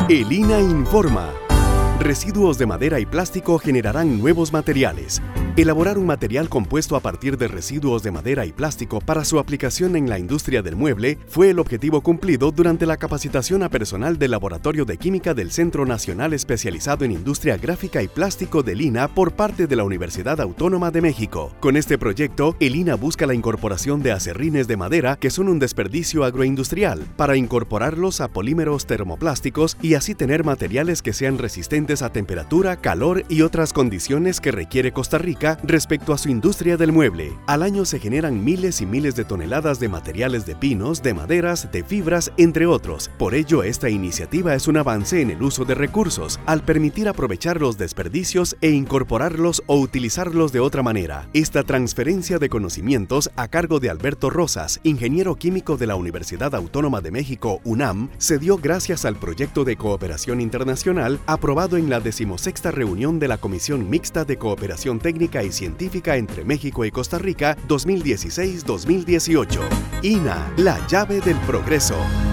El INA informa. Residuos de madera y plástico generarán nuevos materiales. Elaborar un material compuesto a partir de residuos de madera y plástico para su aplicación en la industria del mueble fue el objetivo cumplido durante la capacitación a personal del Laboratorio de Química del Centro Nacional Especializado en Industria Gráfica y Plástico del INA por parte de la Universidad Autónoma de México. Con este proyecto, el INA busca la incorporación de acerrines de madera que son un desperdicio agroindustrial para incorporarlos a polímeros termoplásticos y así tener materiales que sean resistentes a temperatura, calor y otras condiciones que requiere Costa Rica respecto a su industria del mueble. Al año se generan miles y miles de toneladas de materiales de pinos, de maderas, de fibras, entre otros. Por ello, esta iniciativa es un avance en el uso de recursos, al permitir aprovechar los desperdicios e incorporarlos o utilizarlos de otra manera. Esta transferencia de conocimientos a cargo de Alberto Rosas, ingeniero químico de la Universidad Autónoma de México, UNAM, se dio gracias al proyecto de cooperación internacional aprobado en la 16ª reunión de la Comisión Mixta de Cooperación Técnica y Científica entre México y Costa Rica 2016-2018. INA, la llave del progreso.